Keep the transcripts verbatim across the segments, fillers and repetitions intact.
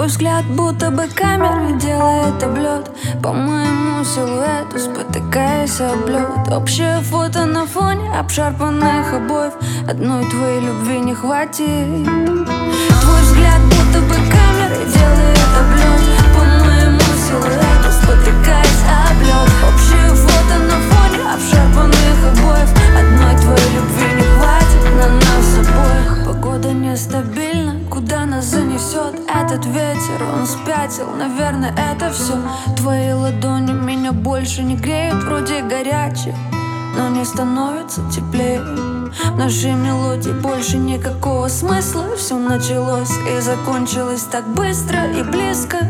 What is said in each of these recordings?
Твой взгляд будто бы камера делает облет по моему силуэту, спотыкаясь об лед. Общее фото на фоне обшарпанных обоев, одной твоей любви не хватит. Твой взгляд будто бы камера делает облет по моему силуэту, спотыкаясь об лед. Общее фото на фоне обшарпанных обоев, одной твоей любви не хватит на нас обоих. Погода нестабильна, куда нас занесет этот ветер? Он спятил, наверное, это все. Твои ладони меня больше не греют, вроде горячие, но не становится теплее. В нашей мелодии больше никакого смысла. Все началось и закончилось так быстро и близко.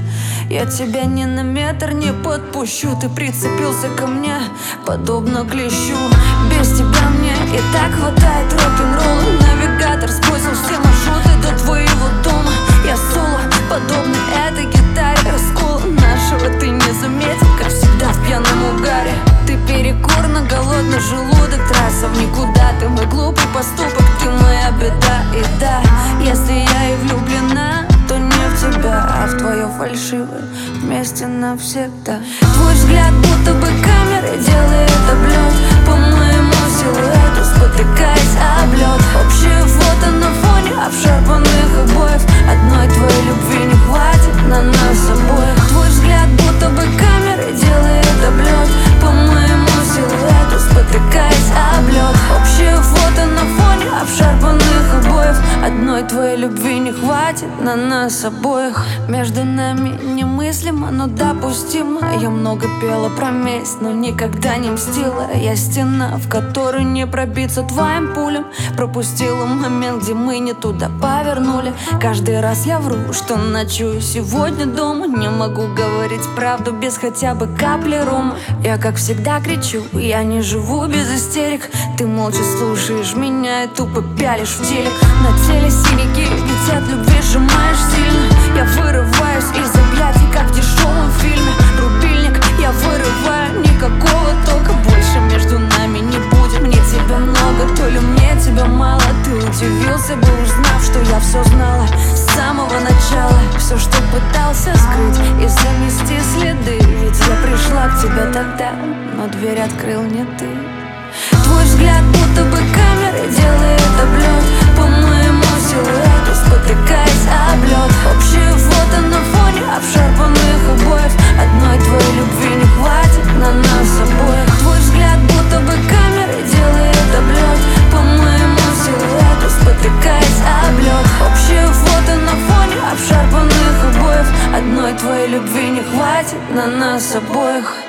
Я тебя ни на метр не подпущу. Ты прицепился ко мне, подобно клещу. Без тебя мне и так хватает рок-н-ролла. Навигатор сбросил все маршруты до твоего дома. Я соло, подобный этой гитаре. Раскола нашего ты не заметил, как всегда в пьяном угаре. Ты перекур на голодный желудок, трасса в никуда. Ты мой глупый поступок, ты моя беда. И да, если я и влюблена, то не в тебя, а в твое фальшивое вместе навсегда. Твой взгляд будто бы камера делает облет по моему силуэту, спотыкаясь об лед. Общее фото на фоне обшарпанных обоев, одной твоей любви не хватит на нас обоих. Твой взгляд будто бы камера делает облет по моему силуэту, спотыкаясь об лед. Общее фото на фоне обшарпанных обоев, одной твоей любви не хватит на нас обоих. Между нами немыслимо, но допустимо. Я много пела про месть, но никогда не мстила. Я стена, в которой не пробиться твоим пулям. Пропустила момент, где мы не туда повернули. Каждый раз я вру, что ночую сегодня дома. Не могу говорить правду без хотя бы капли рома. Я как всегда кричу, я не живу без истерик. Ты молча слушаешь меня и тупо пялишь в телек. На теле синяки, ведь от любви сжимаешь сильно. Я вырываюсь из объятий, как в дешевом фильме. Рубильник я вырываю, никакого тока больше между нами не будет. Мне тебя много, то ли мне тебя мало. Ты удивился бы, узнав, что я все знала с самого начала. Все, что пытался скрыть и замести следы. Ведь я пришла к тебе тогда, но дверь открыл не ты. Твой взгляд будто бы камера делает облет по моему силуэту, спотыкаясь об лед. Общее фото на фоне обшарпанных обоев, одной твоей любви не хватит на нас обоих. Твой взгляд будто бы камера делает облет по моему силуэту, спотыкаясь об лед. Общее фото на фоне обшарпанных обоев, одной твоей любви не хватит на нас обоих.